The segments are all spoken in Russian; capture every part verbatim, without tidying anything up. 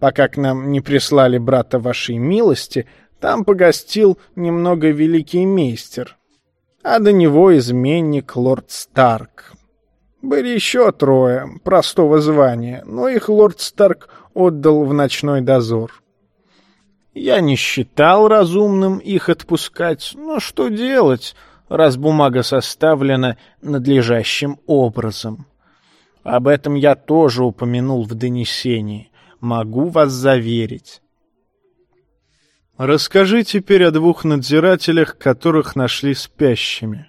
пока к нам не прислали брата вашей милости, там погостил немного великий мейстер, а до него изменник лорд Старк. Были еще трое простого звания, но их лорд Старк отдал в ночной дозор. Я не считал разумным их отпускать, но что делать, раз бумага составлена надлежащим образом? Об этом я тоже упомянул в донесении. Могу вас заверить. Расскажи теперь о двух надзирателях, которых нашли спящими.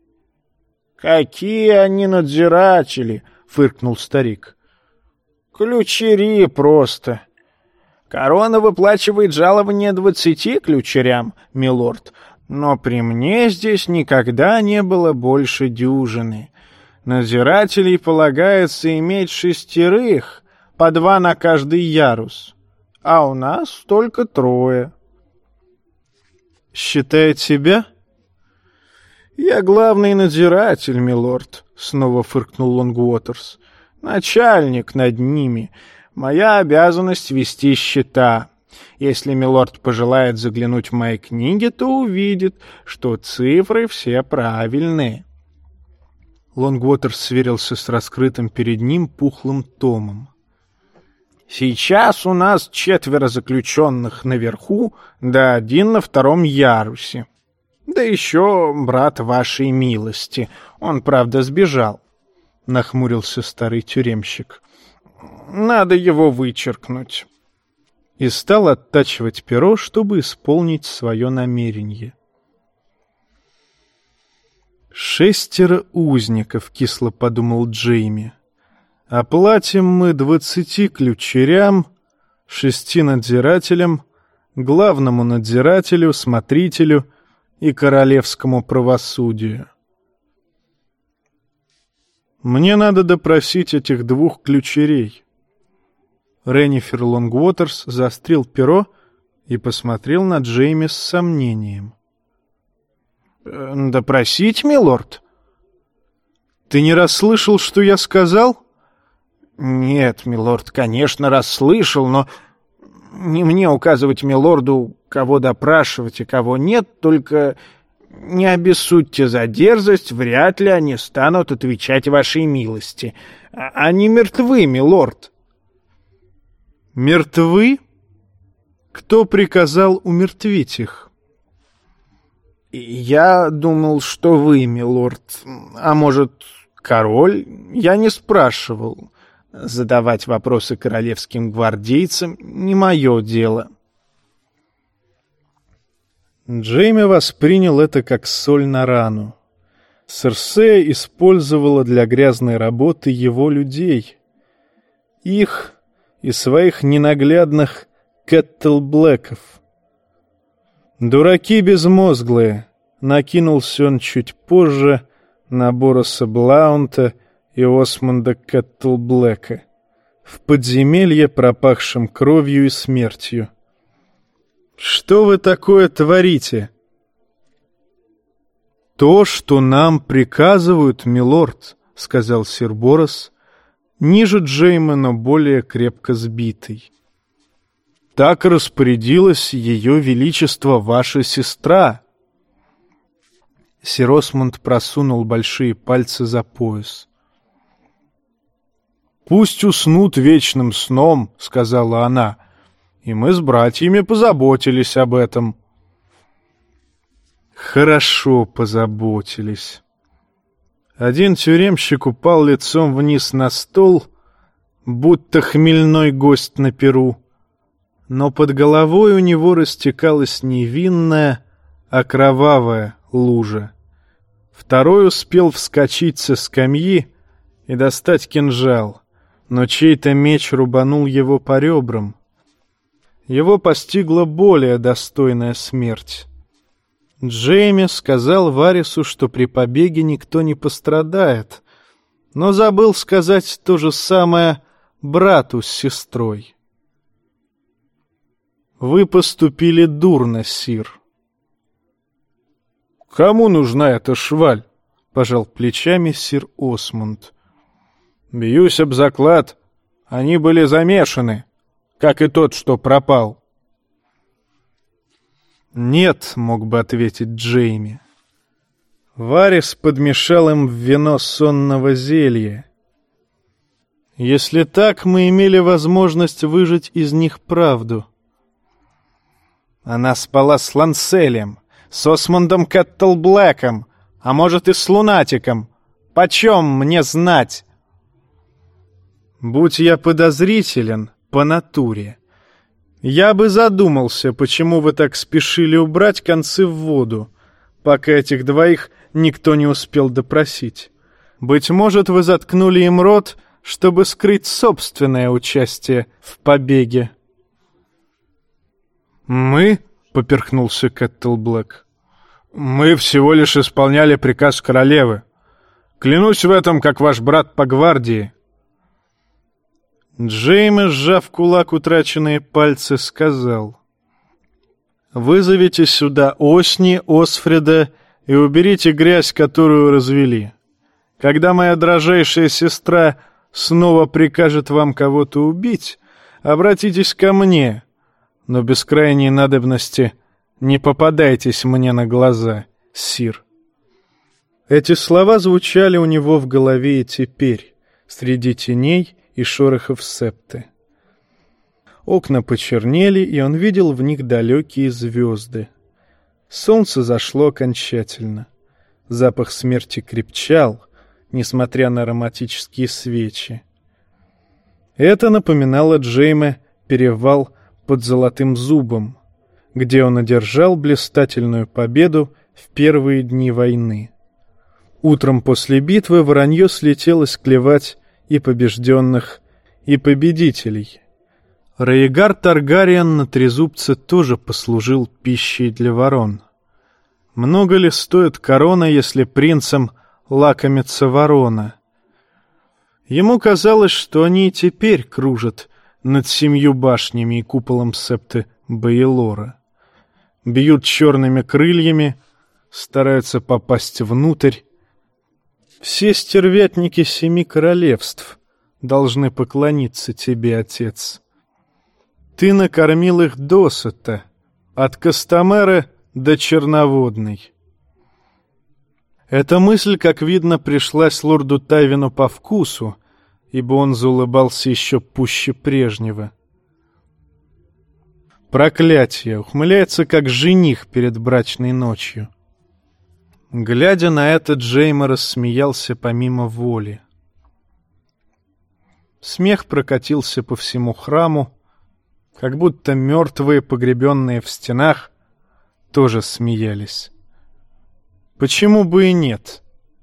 Какие они надзиратели, фыркнул старик. Ключери просто. Корона выплачивает жалование двадцати ключерям, милорд, но при мне здесь никогда не было больше дюжины. Надзирателей полагается иметь шестерых, по два на каждый ярус, а у нас только трое. Считает себя? Я главный надзиратель, милорд, снова фыркнул Лонгуотерс. Начальник над ними. Моя обязанность вести счета. Если милорд пожелает заглянуть в мои книги, то увидит, что цифры все правильные. Лонгуотерс сверился с раскрытым перед ним пухлым томом. Сейчас у нас четверо заключенных наверху, да один на втором ярусе. Да еще брат вашей милости. Он, правда, сбежал. Нахмурился старый тюремщик. Надо его вычеркнуть. И стал оттачивать перо, чтобы исполнить свое намерение. «Шестеро узников», — кисло подумал Джейми. «Оплатим мы двадцати ключерям, шести надзирателям, главному надзирателю, смотрителю и королевскому правосудию. Мне надо допросить этих двух ключерей». Реннифер Лонгуотерс заострил перо и посмотрел на Джейми с сомнением. «Допросить, милорд?» «Ты не расслышал, что я сказал?» «Нет, милорд, конечно, расслышал, но не мне указывать милорду, кого допрашивать и кого нет, только не обессудьте за дерзость, вряд ли они станут отвечать вашей милости. Они мертвы, милорд». «Мертвы? Кто приказал умертвить их?» «Я думал, что вы, милорд, а может, король? Я не спрашивал. Задавать вопросы королевским гвардейцам не мое дело». Джейми воспринял это как соль на рану. Серсея использовала для грязной работы его людей. Их и своих ненаглядных Кэттл-Блэков. «Дураки безмозглые», — накинулся он чуть позже на Бороса Блаунта и Осмонда Кэттл-Блэка в подземелье, пропахшем кровью и смертью. «Что вы такое творите?» «То, что нам приказывают, милорд», — сказал сир Борос, ниже Джейма, но более крепко сбитый. «Так распорядилась ее величество ваша сестра». Сир Осмонд просунул большие пальцы за пояс. «Пусть уснут вечным сном», — сказала она, — «и мы с братьями позаботились об этом». Хорошо позаботились. Один тюремщик упал лицом вниз на стол, будто хмельной гость на перу, но под головой у него растекалась невинная, а кровавая лужа. Второй успел вскочить со скамьи и достать кинжал, но чей-то меч рубанул его по ребрам. Его постигла более достойная смерть. Джейми сказал Варису, что при побеге никто не пострадает, но забыл сказать то же самое брату с сестрой. «Вы поступили дурно, сир». «Кому нужна эта шваль?» — пожал плечами сир Осмонд. «Бьюсь об заклад, они были замешаны», — как и тот, что пропал?» «Нет», — мог бы ответить Джейми. Варис подмешал им в вино сонного зелья. Если так, мы имели возможность выжать из них правду. Она спала с Ланселем, с Осмондом Кэттлблэком, а может и с Лунатиком. Почем мне знать? Будь я подозрителен по натуре, я бы задумался, почему вы так спешили убрать концы в воду, пока этих двоих никто не успел допросить. Быть может, вы заткнули им рот, чтобы скрыть собственное участие в побеге. «Мы?» — поперхнулся Кэттлблэк. «Мы всего лишь исполняли приказ королевы. Клянусь в этом, как ваш брат по гвардии». Джейми, сжав в кулак утраченные пальцы, сказал: «Вызовите сюда Осни, Осфреда и уберите грязь, которую развели. Когда моя дрожайшая сестра снова прикажет вам кого-то убить, обратитесь ко мне, но без крайней надобности не попадайтесь мне на глаза, сир». Эти слова звучали у него в голове и теперь, среди теней и шорохов септы. Окна почернели, и он видел в них далекие звезды. Солнце зашло окончательно. Запах смерти крепчал, несмотря на ароматические свечи. Это напоминало Джейме перевал под Золотым Зубом, где он одержал блистательную победу в первые дни войны. Утром после битвы воронье слетелось клевать и побежденных, и победителей. Рейгар Таргариен на трезубце тоже послужил пищей для ворон. Много ли стоит корона, если принцем лакомится ворона? Ему казалось, что они и теперь кружат над семью башнями и куполом септы Баелора. Бьют черными крыльями, стараются попасть внутрь. Все стервятники семи королевств должны поклониться тебе, отец. Ты накормил их досыта, от Костомера до Черноводной. Эта мысль, как видно, пришлась лорду Тайвину по вкусу, ибо он заулыбался еще пуще прежнего. Проклятие! Ухмыляется, как жених перед брачной ночью. Глядя на это, Джейми рассмеялся помимо воли. Смех прокатился по всему храму, как будто мертвые, погребенные в стенах, тоже смеялись. Почему бы и нет?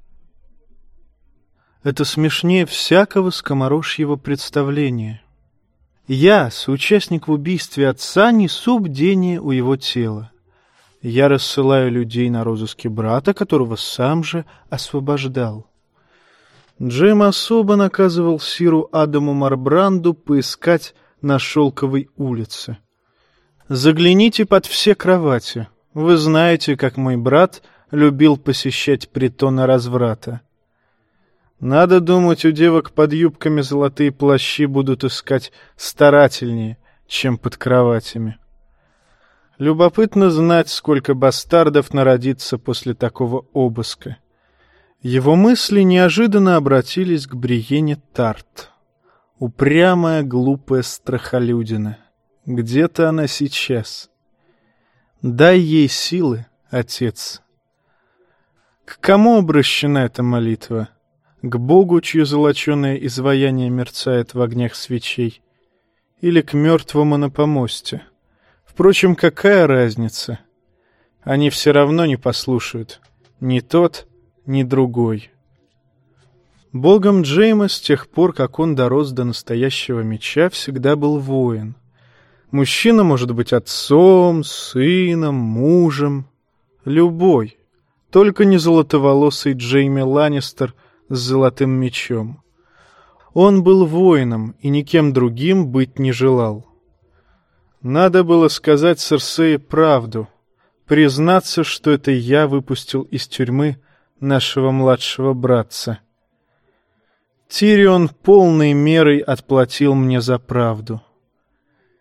Это смешнее всякого скоморожьего представления. Я, соучастник в убийстве отца, несу бдение у его тела. Я рассылаю людей на розыски брата, которого сам же освобождал. Джейм особо наказывал сиру Адаму Марбранду поискать на Шелковой улице. Загляните под все кровати. Вы знаете, как мой брат любил посещать притоны разврата. Надо думать, у девок под юбками золотые плащи будут искать старательнее, чем под кроватями. Любопытно знать, сколько бастардов народится после такого обыска. Его мысли неожиданно обратились к Бриене Тарт. Упрямая, глупая страхолюдина. Где-то она сейчас. Дай ей силы, отец. К кому обращена эта молитва? К Богу, чье золоченое изваяние мерцает в огнях свечей? Или к мертвому на помосте? Впрочем, какая разница? Они все равно не послушают. Ни тот, ни другой. Богом Джейма с тех пор, как он дорос до настоящего меча, всегда был воин. Мужчина может быть отцом, сыном, мужем. Любой. Только не золотоволосый Джейми Ланнистер с золотым мечом. Он был воином и никем другим быть не желал. Надо было сказать Серсее правду, признаться, что это я выпустил из тюрьмы нашего младшего братца. Тирион полной мерой отплатил мне за правду.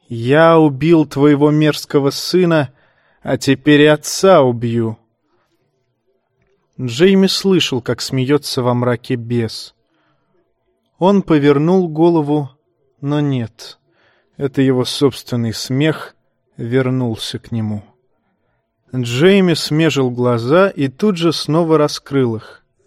Я убил твоего мерзкого сына, а теперь и отца убью. Джейми слышал, как смеется во мраке бес. Он повернул голову, но нет. Это его собственный смех вернулся к нему. Джейми смежил глаза и тут же снова раскрыл их.